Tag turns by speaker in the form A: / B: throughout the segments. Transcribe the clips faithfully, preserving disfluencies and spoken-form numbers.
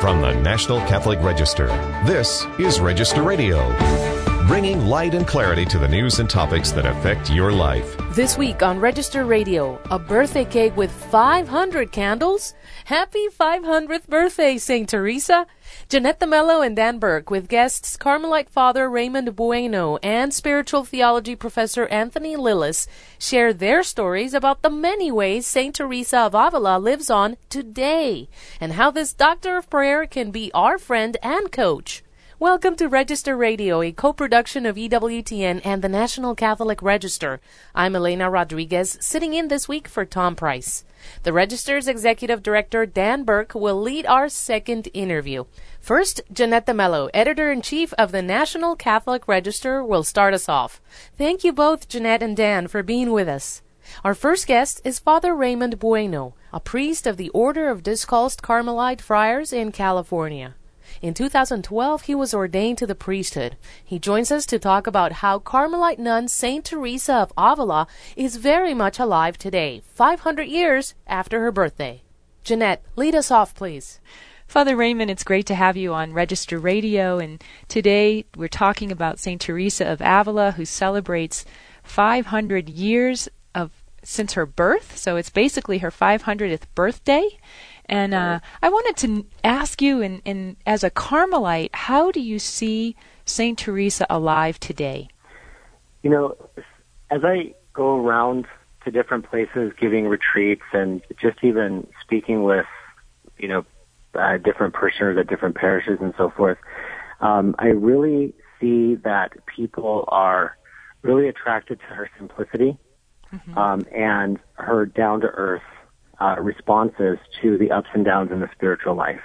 A: From the National Catholic Register, this is Register Radio, bringing light and clarity to the news and topics that affect your life.
B: This week on Register Radio, a birthday cake with five hundred candles? Happy five hundredth birthday, Saint Teresa! Jeanette DeMello and Dan Burke with guests Carmelite Father Raymond Bueno and Spiritual Theology Professor Anthony Lillis share their stories about the many ways Saint Teresa of Avila lives on today and how this doctor of prayer can be our friend and coach. Welcome to Register Radio, a co-production of E W T N and the National Catholic Register. I'm Elena Rodriguez, sitting in this week for Tom Price. The Register's Executive Director, Dan Burke, will lead our second interview. First, Jeanette DeMello, Editor-in-Chief of the National Catholic Register, will start us off. Thank you both, Jeanette and Dan, for being with us. Our first guest is Father Raymond Bueno, a priest of the Order of Discalced Carmelite Friars in California. In two thousand twelve, he was ordained to the priesthood. He joins us to talk about how Carmelite nun Saint Teresa of Avila is very much alive today, five hundred years after her birthday. Jeanette, lead us off, please.
C: Father Raymond, it's great to have you on Register Radio, and today we're talking about Saint Teresa of Avila, who celebrates five hundred years of since her birth, so it's basically her five hundredth birthday. And uh, I wanted to ask you, in, in, as a Carmelite, how do you see Saint Teresa alive today?
D: You know, as I go around to different places giving retreats and just even speaking with, you know, uh, different parishioners at different parishes and so forth, um, I really see that people are really attracted to her simplicity mm-hmm. um, and her down-to-earth Uh, responses to the ups and downs in the spiritual life.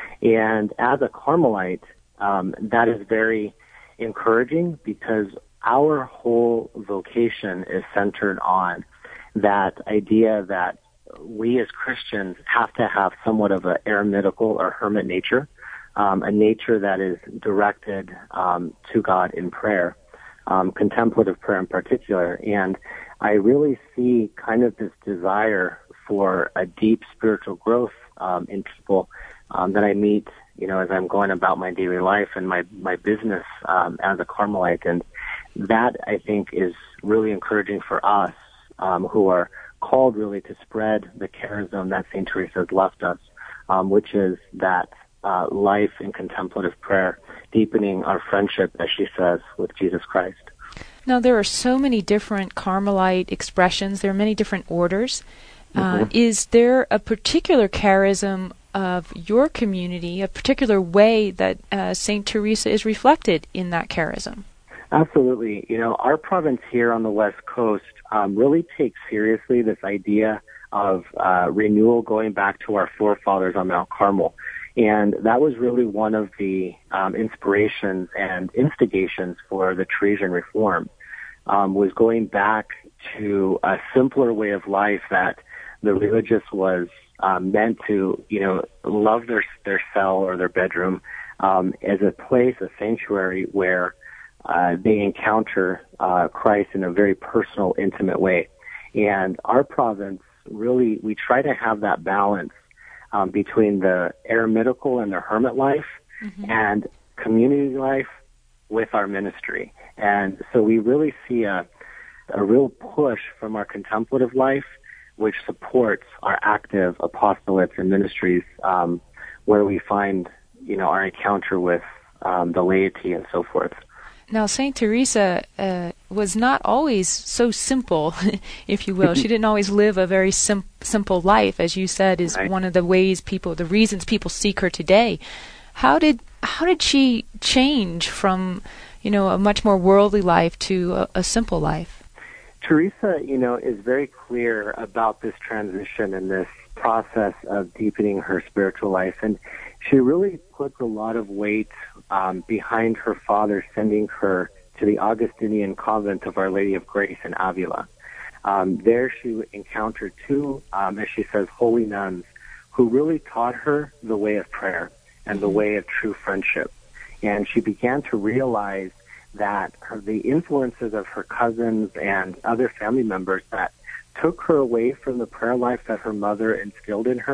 D: And as a Carmelite, um, that is very encouraging because our whole vocation is centered on that idea that we as Christians have to have somewhat of an eremitical or hermit nature, um, a nature that is directed um, to God in prayer, um, contemplative prayer in particular. And I really see kind of this desire for a deep spiritual growth um, in people um, that I meet, you know, as I'm going about my daily life and my, my business um, as a Carmelite. And that, I think, is really encouraging for us um, who are called really to spread the charism that Saint Teresa has left us, um, which is that uh, life in contemplative prayer, deepening our friendship, as she says, with Jesus Christ.
C: Now, there are so many different Carmelite expressions. There are many different orders. Uh, is there a particular charism of your community, a particular way that uh, Saint Teresa is reflected in that charism?
D: Absolutely. You know, our province here on the West Coast um, really takes seriously this idea of uh, renewal going back to our forefathers on Mount Carmel. And that was really one of the um, inspirations and instigations for the Teresian reform, um, was going back to a simpler way of life that the religious was um, meant to, you know, love their their cell or their bedroom um, as a place, a sanctuary where uh, they encounter uh, Christ in a very personal, intimate way. And our province really, we try to have that balance um, between the eremitical and the hermit life mm-hmm. and community life with our ministry. And so we really see a a real push from our contemplative life, which supports our active apostolates and ministries, um, where we find, you know, our encounter with um, the laity and so forth.
C: Now, Saint Teresa uh, was not always so simple, if you will. She didn't always live a very sim- simple life, as you said, is right. One of the ways people, the reasons people seek her today. How did how did she change from, you know, a much more worldly life to a, a simple life?
D: Teresa, you know, is very clear about this transition and this process of deepening her spiritual life. And she really puts a lot of weight um, behind her father sending her to the Augustinian convent of Our Lady of Grace in Avila. Um, there she encountered two, um, as she says, holy nuns who really taught her the way of prayer and the way of true friendship. And she began to realize that her, the influences of her cousins and other family members that took her away from the prayer life that her mother instilled in her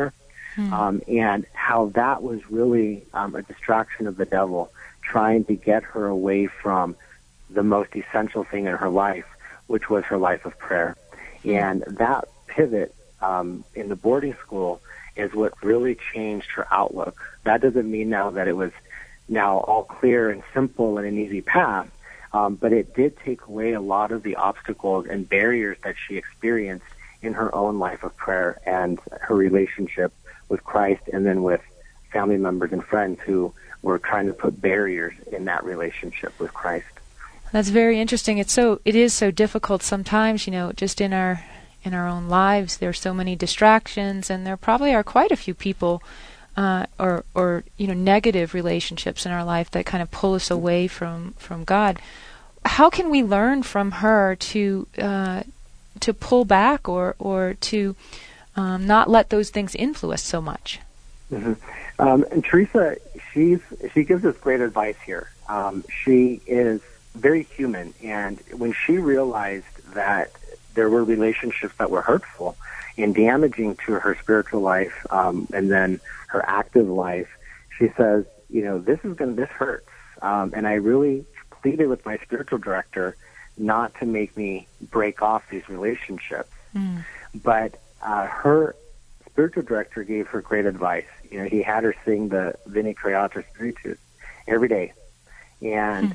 D: Hmm. Um, and how that was really um, a distraction of the devil, trying to get her away from the most essential thing in her life, which was her life of prayer. Hmm. And that pivot um, in the boarding school is what really changed her outlook. That doesn't mean now that it was now all clear and simple and an easy path, um, but it did take away a lot of the obstacles and barriers that she experienced in her own life of prayer and her relationship with Christ, and then with family members and friends who were trying to put barriers in that relationship with Christ.
C: That's very interesting. It's so it is so difficult sometimes, you know, just in our in our own lives. There are so many distractions, and there probably are quite a few people uh, or or you know negative relationships in our life that kind of pull us away from from God. How can we learn from her to uh, to pull back or or to um, not let those things influence so much?
D: Mm-hmm. Um, and Teresa, she's she gives us great advice here. Um, she is very human, and when she realized that there were relationships that were hurtful and damaging to her spiritual life, um, and then her active life, she says, you know, this is going to, this hurts. Um, and I really pleaded with my spiritual director not to make me break off these relationships. Mm. But uh, her spiritual director gave her great advice. You know, he had her sing the Veni Creator Spiritus every day. And mm.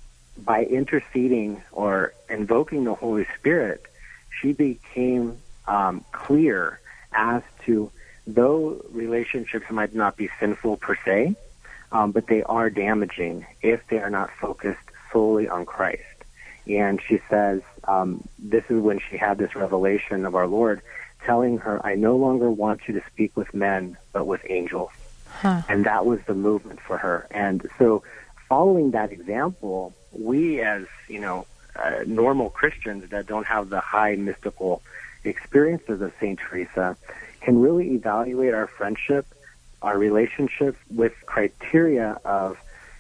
D: by interceding or invoking the Holy Spirit, she became um, clear as to, though relationships might not be sinful per se, um, but they are damaging if they are not focused solely on Christ. And she says, um, this is when she had this revelation of our Lord telling her, I no longer want you to speak with men, but with angels. Huh. And that was the movement for her. And so following that example, we as, you know, uh, normal Christians that don't have the high mystical experiences of Saint Teresa can really evaluate our friendship, our relationship with criteria of,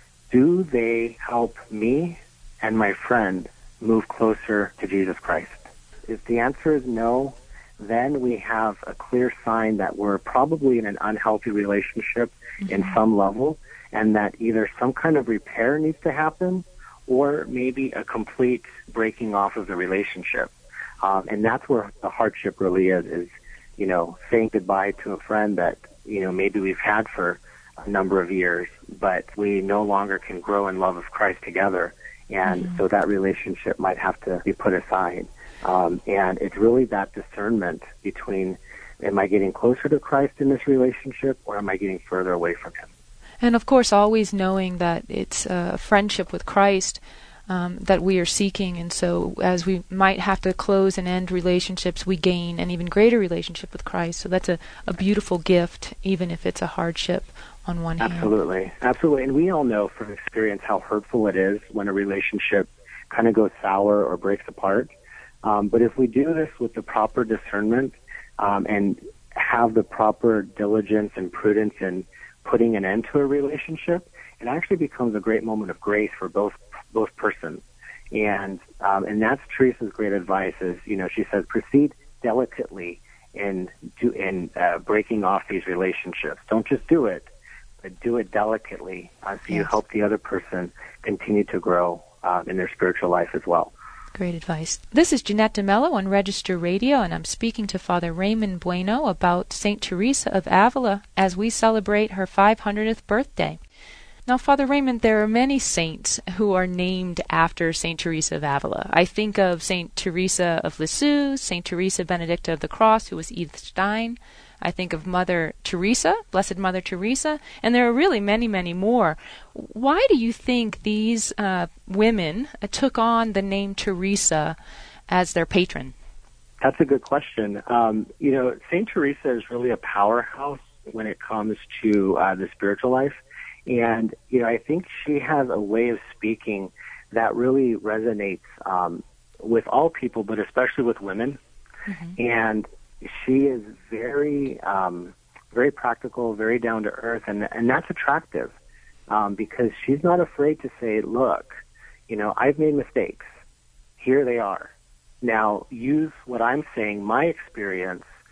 D: do they help me and my friend move closer to Jesus Christ? If the answer is no, then we have a clear sign that we're probably in an unhealthy relationship mm-hmm. in some level, and that either some kind of repair needs to happen or maybe a complete breaking off of the relationship. Um, and that's where the hardship really is, is, you know, saying goodbye to a friend that, you know, maybe we've had for a number of years, but we no longer can grow in love of Christ together. And mm-hmm. so that relationship might have to be put aside. Um, and it's really that discernment between, am I getting closer to Christ in this relationship, or am I getting further away from Him?
C: And of course, always knowing that it's a friendship with Christ um, that we are seeking. And so as we might have to close and end relationships, we gain an even greater relationship with Christ. So that's a, a beautiful gift, even if it's a hardship on one hand.
D: Absolutely. Absolutely. And we all know from experience how hurtful it is when a relationship kind of goes sour or breaks apart. Um, but if we do this with the proper discernment um, and have the proper diligence and prudence in putting an end to a relationship, it actually becomes a great moment of grace for both both persons. And um, and that's Teresa's great advice. Is, you know, she says, proceed delicately in do, in uh, breaking off these relationships. Don't just do it, but do it delicately, uh, so yes. you help the other person continue to grow uh, in their spiritual life as well.
C: Great advice. This is Jeanette DeMello on Register Radio, and I'm speaking to Father Raymond Bueno about Saint Teresa of Avila as we celebrate her five hundredth birthday. Now, Father Raymond, there are many saints who are named after Saint Teresa of Avila. I think of Saint Teresa of Lisieux, Saint Teresa Benedicta of the Cross, who was Edith Stein. I think of Mother Teresa, Blessed Mother Teresa, and there are really many, many more. Why do you think these uh, women uh, took on the name Teresa as their patron?
D: That's a good question. Um, you know, Saint Teresa is really a powerhouse when it comes to uh, the spiritual life. And, you know, I think she has a way of speaking that really resonates um, with all people, but especially with women. Mm-hmm. And she is very, um, very practical, very down to earth, and and that's attractive um, because she's not afraid to say, "Look, you know, I've made mistakes. Here they are. Now use what I'm saying, my experience,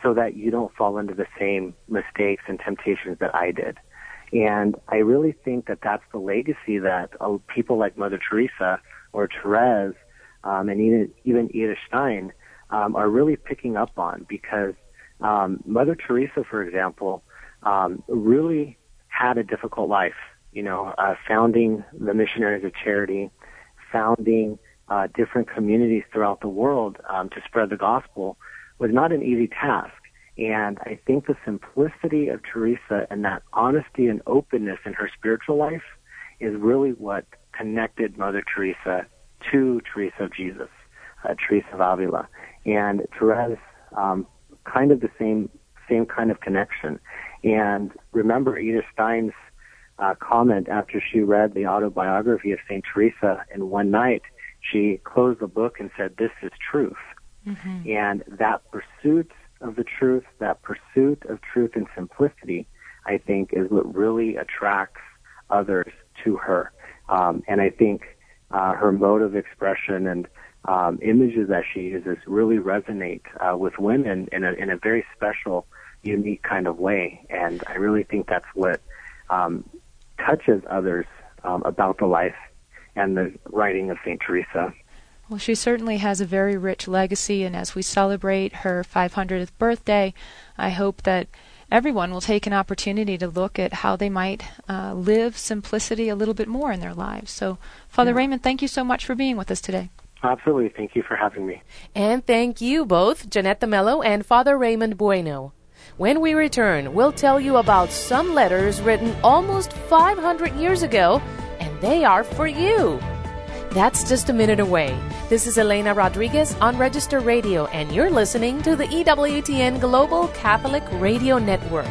D: so that you don't fall into the same mistakes and temptations that I did. And I really think that that's the legacy that uh, people like Mother Teresa or Therese um, and even, even Edith Stein um, are really picking up on, because um, Mother Teresa, for example, um, really had a difficult life. You know, uh, founding the Missionaries of Charity, founding uh, different communities throughout the world um, to spread the gospel was not an easy task. And I think the simplicity of Teresa and that honesty and openness in her spiritual life is really what connected Mother Teresa to Teresa of Jesus, uh, Teresa of Avila. And Therese, um, kind of the same same kind of connection. And remember Edith Stein's uh, comment after she read the autobiography of Saint Teresa, and one night she closed the book and said, "This is truth." Mm-hmm. And that pursuit of the truth, that pursuit of truth and simplicity, I think, is what really attracts others to her. Um, and I think uh, her mode of expression and um, images that she uses really resonate uh, with women in a, in a very special, unique kind of way. And I really think that's what um, touches others um, about the life and the writing of Saint Teresa.
C: Well, she certainly has a very rich legacy, and as we celebrate her five hundredth birthday, I hope that everyone will take an opportunity to look at how they might uh, live simplicity a little bit more in their lives. So, Father yeah. Raymond, thank you so much for being with us today.
D: Absolutely. Thank you for having me.
B: And thank you both, Janette Mello and Father Raymond Bueno. When we return, we'll tell you about some letters written almost five hundred years ago, and they are for you. That's just a minute away. This is Elena Rodriguez on Register Radio, and you're listening to the E W T N Global Catholic Radio Network.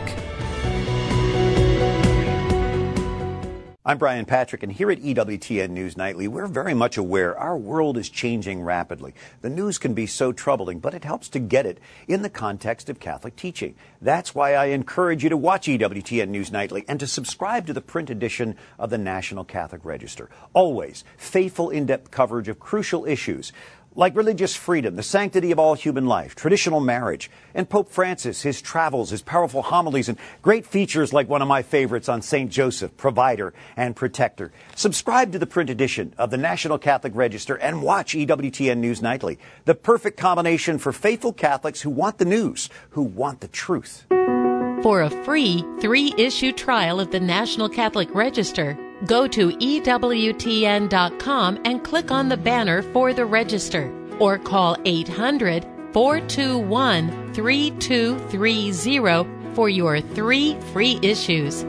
E: I'm Brian Patrick, and here at E W T N News Nightly, we're very much aware our world is changing rapidly. The news can be so troubling, but it helps to get it in the context of Catholic teaching. That's why I encourage you to watch E W T N News Nightly and to subscribe to the print edition of the National Catholic Register. Always faithful, in-depth coverage of crucial issues like religious freedom, the sanctity of all human life, traditional marriage, and Pope Francis, his travels, his powerful homilies, and great features like one of my favorites on Saint Joseph, provider and protector. Subscribe to the print edition of the National Catholic Register and watch E W T N News Nightly, the perfect combination for faithful Catholics who want the news, who want the truth.
F: For a free three-issue trial of the National Catholic Register, go to E W T N dot com and click on the banner for the Register, or call eight hundred, four two one, three two three zero for your three free issues.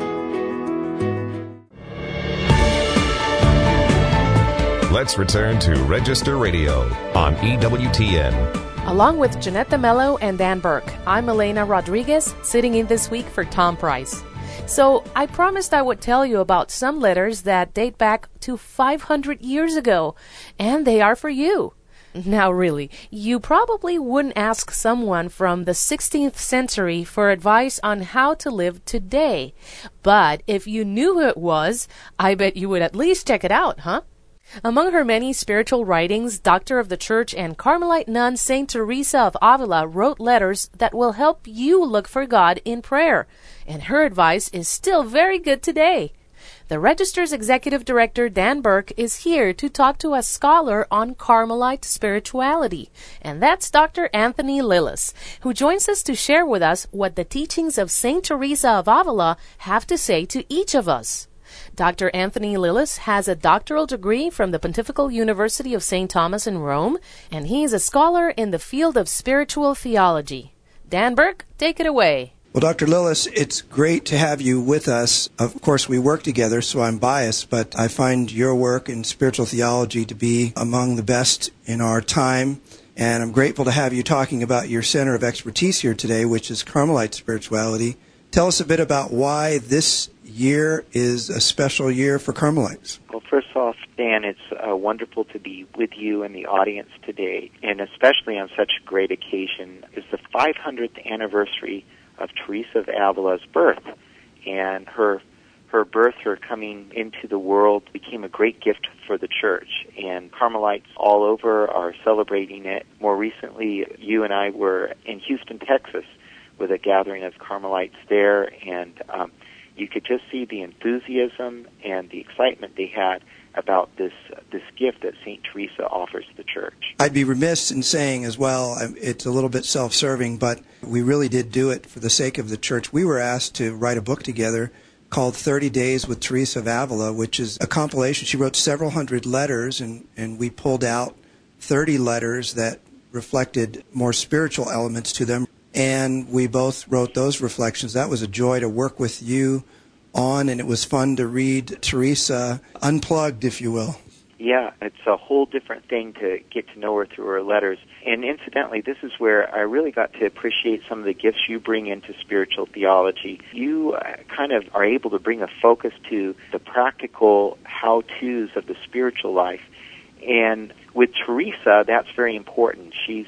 A: Let's return to Register Radio on E W T N.
B: Along with Janette Mello and Dan Burke, I'm Elena Rodriguez, sitting in this week for Tom Price. So I promised I would tell you about some letters that date back to five hundred years ago, and they are for you. Now really, you probably wouldn't ask someone from the sixteenth century for advice on how to live today. But if you knew who it was, I bet you would at least check it out, huh? Among her many spiritual writings, Doctor of the Church and Carmelite nun Saint Teresa of Avila wrote letters that will help you look for God in prayer, and her advice is still very good today. The Register's Executive Director, Dan Burke, is here to talk to a scholar on Carmelite spirituality, and that's Doctor Anthony Lillis, who joins us to share with us what the teachings of Saint Teresa of Avila have to say to each of us. Doctor Anthony Lillis has a doctoral degree from the Pontifical University of Saint Thomas in Rome, and he is a scholar in the field of spiritual theology. Dan Burke, take it away.
G: Well, Doctor Lillis, it's great to have you with us. Of course, we work together, so I'm biased, but I find your work in spiritual theology to be among the best in our time, and I'm grateful to have you talking about your center of expertise here today, which is Carmelite spirituality. Tell us a bit about why this year is a special year for Carmelites.
H: Well, first off, Dan, it's uh, wonderful to be with you and the audience today, and especially on such a great occasion. It's the five hundredth anniversary of Teresa of Avila's birth, and her her birth, her coming into the world, became a great gift for the church. And Carmelites all over are celebrating it. More recently, you and I were in Houston, Texas, with a gathering of Carmelites there, and um, you could just see the enthusiasm and the excitement they had about this this gift that Saint Teresa offers the church.
G: I'd be remiss in saying as well, it's a little bit self-serving, but we really did do it for the sake of the church. We were asked to write a book together called thirty days with Teresa of Avila, which is a compilation. She wrote several hundred letters, and, and we pulled out thirty letters that reflected more spiritual elements to them. And we both wrote those reflections. That was a joy to work with you on, and it was fun to read Teresa unplugged, if you will.
H: Yeah, it's a whole different thing to get to know her through her letters. And incidentally, this is where I really got to appreciate some of the gifts you bring into spiritual theology. You uh, kind of are able to bring a focus to the practical how-tos of the spiritual life. And with Teresa, that's very important. She's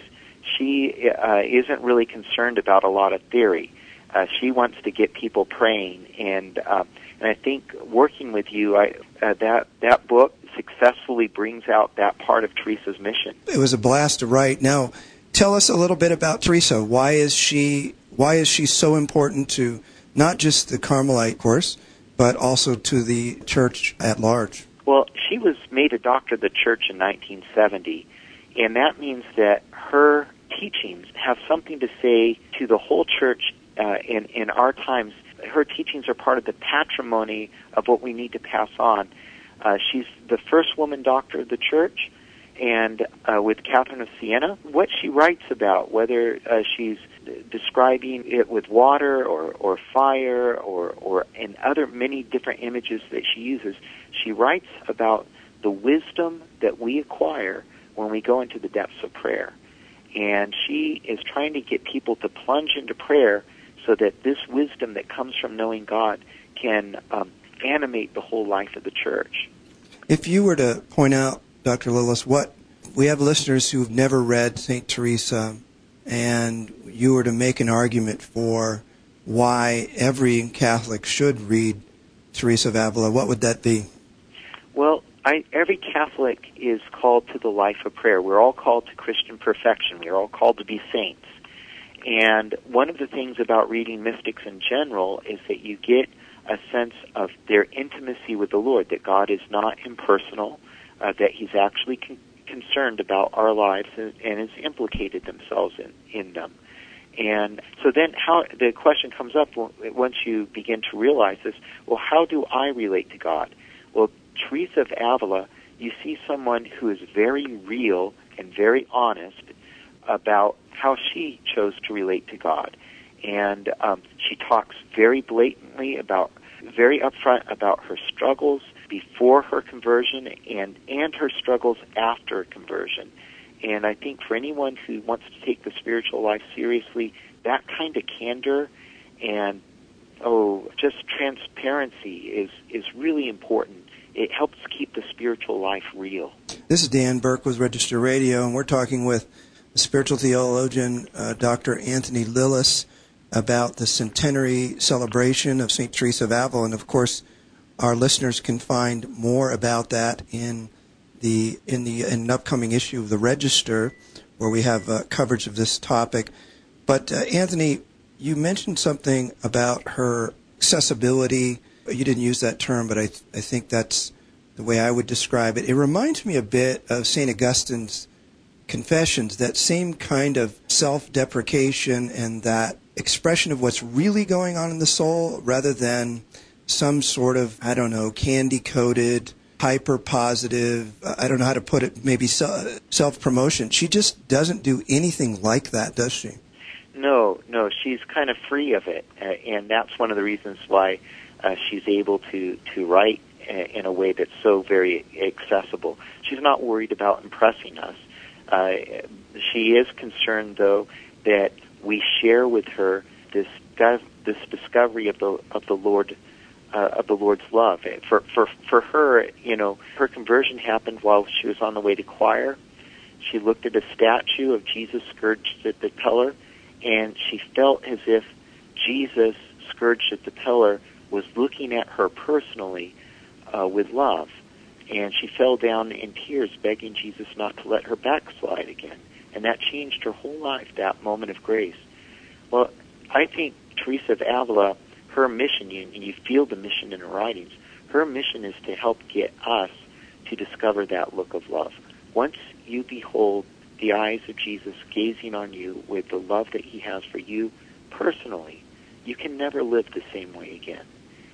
H: she uh, isn't really concerned about a lot of theory. Uh, she wants to get people praying, and uh, and I think working with you, I, uh, that that book successfully brings out that part of Teresa's mission.
G: It was a blast to write. Now, tell us a little bit about Teresa. Why is she why is she so important to not just the Carmelite course, but also to the church at large?
H: Well, she was made a doctor of the church in nineteen seventy, and that means that her teachings have something to say to the whole church uh, in, in our times. Her teachings are part of the patrimony of what we need to pass on. Uh, she's the first woman doctor of the church, and uh, with Catherine of Siena, what she writes about, whether uh, she's describing it with water or, or fire or, or in other many different images that she uses, she writes about the wisdom that we acquire when we go into the depths of prayer. And she is trying to get people to plunge into prayer so that this wisdom that comes from knowing God can um, animate the whole life of the church.
G: If you were to point out, Doctor Lillis, what we have listeners who've never read Saint Teresa, and you were to make an argument for why every Catholic should read Teresa of Avila, what would that be?
H: Well, I, every Catholic is called to the life of prayer. We're all called to Christian perfection. We're all called to be saints. And one of the things about reading mystics in general is that you get a sense of their intimacy with the Lord, that God is not impersonal, uh, that He's actually con- concerned about our lives and, and has implicated themselves in, in them. And so then how the question comes up once you begin to realize this, well, how do I relate to God? Well, Teresa of Avila, you see someone who is very real and very honest about how she chose to relate to God. And um, she talks very blatantly about, very upfront about her struggles before her conversion and, and her struggles after conversion. And I think for anyone who wants to take the spiritual life seriously, that kind of candor and, oh, just transparency is, is really important. It helps keep the spiritual life real.
G: This is Dan Burke with Register Radio, and we're talking with spiritual theologian uh, Doctor Anthony Lillis about the centenary celebration of Saint Teresa of Avila. And, of course, our listeners can find more about that in the in the in an upcoming issue of the Register, where we have uh, coverage of this topic. But, uh, Anthony, you mentioned something about her accessibility. You didn't use that term, but I th- I think that's the way I would describe it. It reminds me a bit of Saint Augustine's Confessions, that same kind of self-deprecation and that expression of what's really going on in the soul rather than some sort of, I don't know, candy-coated, hyper-positive, I don't know how to put it, maybe self-promotion. She just doesn't do anything like that, does she?
H: No, no, she's kind of free of it, uh, and that's one of the reasons why uh, she's able to, to write in a way that's so very accessible. She's not worried about impressing us. Uh, she is concerned, though, that we share with her this this discovery of the of the Lord uh, of the Lord's love. For for for her, you know, her conversion happened while she was on the way to choir. She looked at a statue of Jesus scourged at the pillar, and she felt as if Jesus scourged at the pillar was looking at her personally uh, with love. And she fell down in tears, begging Jesus not to let her backslide again. And that changed her whole life, that moment of grace. Well, I think Teresa of Avila, her mission, and you feel the mission in her writings, her mission is to help get us to discover that look of love. Once you behold the eyes of Jesus gazing on you with the love that he has for you personally, you can never live the same way again.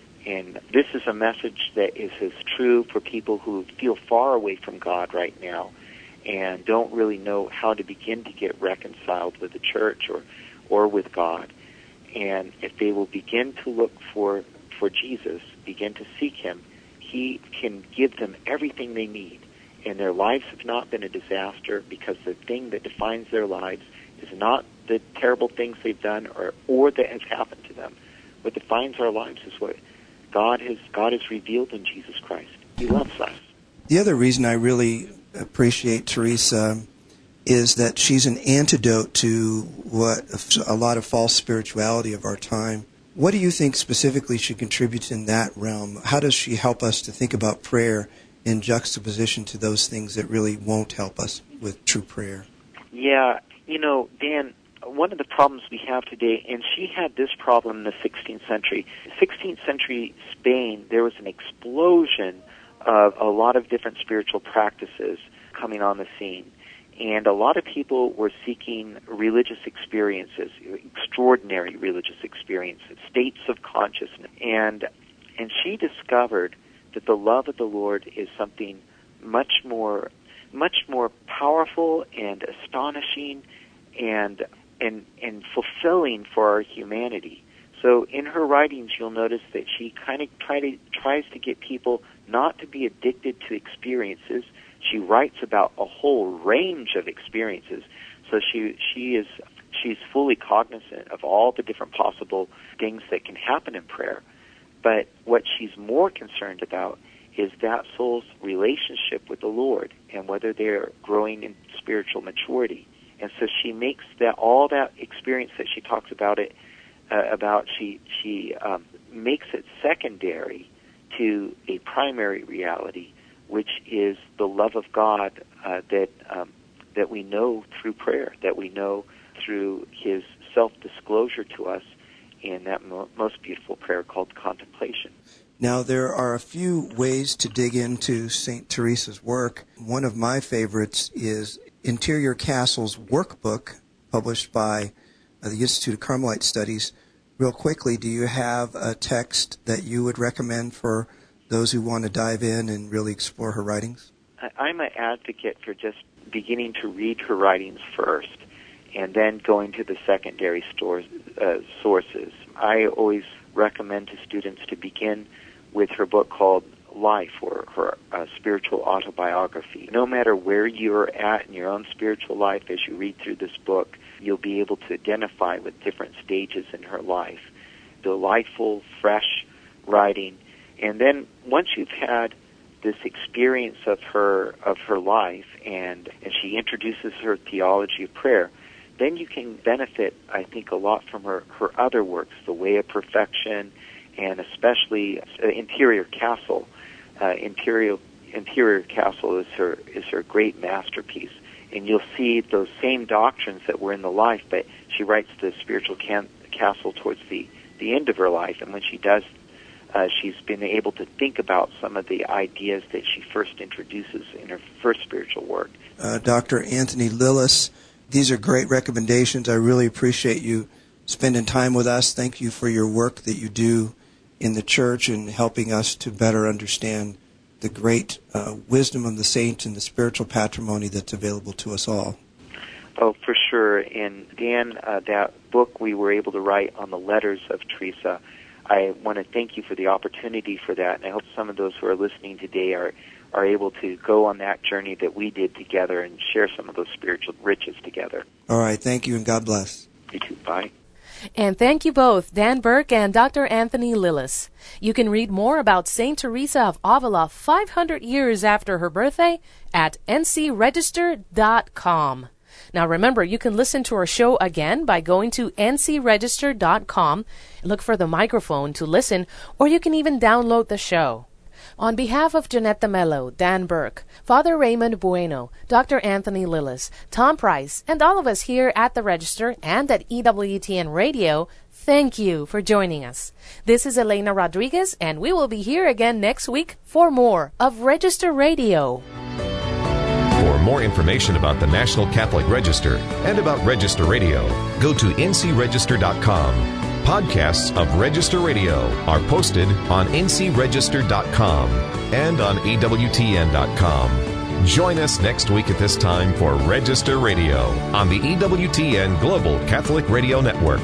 H: And this is a message that is as true for people who feel far away from God right now and don't really know how to begin to get reconciled with the church or, or with God. And if they will begin to look for, for Jesus, begin to seek him, he can give them everything they need. And their lives have not been a disaster, because the thing that defines their lives is not the terrible things they've done or, or that has happened to them. What defines our lives is what God has God has revealed in Jesus Christ. He loves us.
G: The other reason I really appreciate Teresa is that she's an antidote to what a lot of false spirituality of our time. What do you think specifically she contributes in that realm? How does she help us to think about prayer in juxtaposition to those things that really won't help us with true prayer?
H: Yeah, you know, Dan, one of the problems we have today, and she had this problem in the sixteenth century. sixteenth century Spain, there was an explosion of a lot of different spiritual practices coming on the scene. And a lot of people were seeking religious experiences, extraordinary religious experiences, states of consciousness. And and she discovered that the love of the Lord is something much more much more powerful and astonishing and and and fulfilling for our humanity. So in her writings, you'll notice that she kind of try to, tries to get people not to be addicted to experiences. She writes about a whole range of experiences. So she she is she's fully cognizant of all the different possible things that can happen in prayer. But what she's more concerned about is that soul's relationship with the Lord and whether they're growing in spiritual maturity. And so she makes that all that experience that she talks about it uh, about she she um, makes it secondary to a primary reality, which is the love of God uh, that um, that we know through prayer, that we know through his self-disclosure to us in that mo- most beautiful prayer called contemplation.
G: Now, there are a few ways to dig into Saint Teresa's work. One of my favorites is Interior Castle's workbook, published by uh, the Institute of Carmelite Studies. Real quickly, do you have a text that you would recommend for those who want to dive in and really explore her writings?
H: I'm an advocate for just beginning to read her writings first and then going to the secondary stores, uh, sources. I always recommend to students to begin with her book called Life, or her uh, spiritual autobiography. No matter where you're at in your own spiritual life, as you read through this book, you'll be able to identify with different stages in her life. Delightful, fresh writing. And then once you've had this experience of her of her life, and, and she introduces her theology of prayer, then you can benefit, I think, a lot from her, her other works, The Way of Perfection, and especially uh, Interior Castle. Uh, Interior Interior Castle is her is her great masterpiece, and you'll see those same doctrines that were in the life, but she writes the spiritual can- castle towards the, the end of her life, and when she does, uh, she's been able to think about some of the ideas that she first introduces in her first spiritual work.
G: Uh, Doctor Anthony Lilles, these are great recommendations. I really appreciate you spending time with us. Thank you for your work that you do in the church and helping us to better understand the great uh, wisdom of the saints and the spiritual patrimony that's available to us all.
H: Oh, for sure. And Dan, uh, that book we were able to write on the letters of Teresa, I want to thank you for the opportunity for that, and I hope some of those who are listening today are are able to go on that journey that we did together and share some of those spiritual riches together.
G: All right. Thank you, and God bless.
H: You too. Bye.
B: And thank you both, Dan Burke and Doctor Anthony Lilles. You can read more about Saint Teresa of Avila five hundred years after her birthday at n c register dot com. Now remember, you can listen to our show again by going to n c register dot com, look for the microphone to listen, or you can even download the show. On behalf of Janetta Mello, Dan Burke, Father Raymond Bueno, Doctor Anthony Lillis, Tom Price, and all of us here at the Register and at E W T N Radio, thank you for joining us. This is Elena Rodriguez, and we will be here again next week for more of Register Radio.
A: For more information about the National Catholic Register and about Register Radio, go to n c register dot com. Podcasts of Register Radio are posted on n c register dot com and on e w t n dot com. Join us next week at this time for Register Radio on the E W T N Global Catholic Radio Network.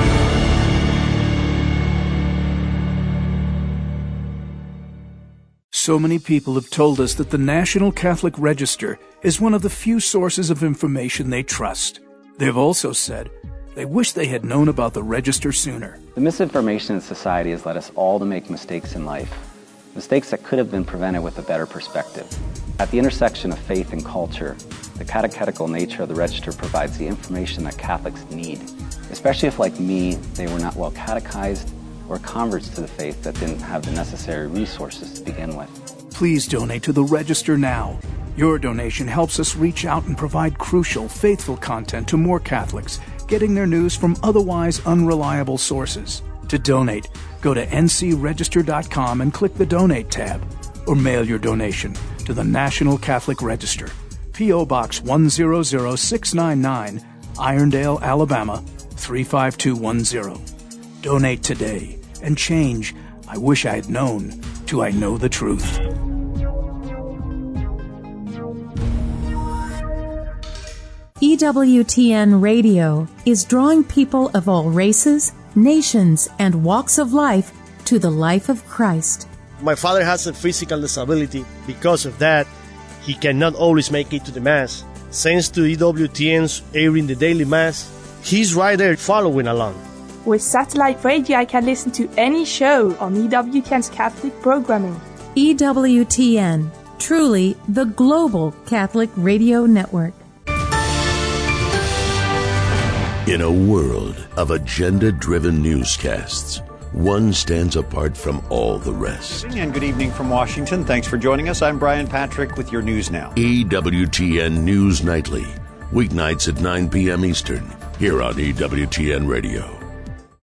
I: So many people have told us that the National Catholic Register is one of the few sources of information they trust. They've also said they wish they had known about the Register sooner.
J: The misinformation in society has led us all to make mistakes in life, mistakes that could have been prevented with a better perspective. At the intersection of faith and culture, the catechetical nature of the Register provides the information that Catholics need, especially if, like me, they were not well catechized or converts to the faith that didn't have the necessary resources to begin with.
I: Please donate to the Register now. Your donation helps us reach out and provide crucial, faithful content to more Catholics, getting their news from otherwise unreliable sources. To donate, go to n c register dot com and click the Donate tab, or mail your donation to the National Catholic Register, P O Box one zero zero six nine nine, Irondale, Alabama three five two one zero. Donate today and change "I wish I had known" to "I know the truth."
K: E W T N Radio is drawing people of all races, nations, and walks of life to the life of Christ.
L: My father has a physical disability. Because of that, he cannot always make it to the Mass. Thanks to E W T N's airing the daily Mass, he's right there following along.
M: With satellite radio, I can listen to any show on E W T N's Catholic programming.
K: E W T N, truly the global Catholic radio network.
N: In a world of agenda-driven newscasts, one stands apart from all the rest.
E: And good evening from Washington. Thanks for joining us. I'm Brian Patrick with your news now.
N: E W T N News Nightly, weeknights at nine p.m. Eastern, here on E W T N Radio.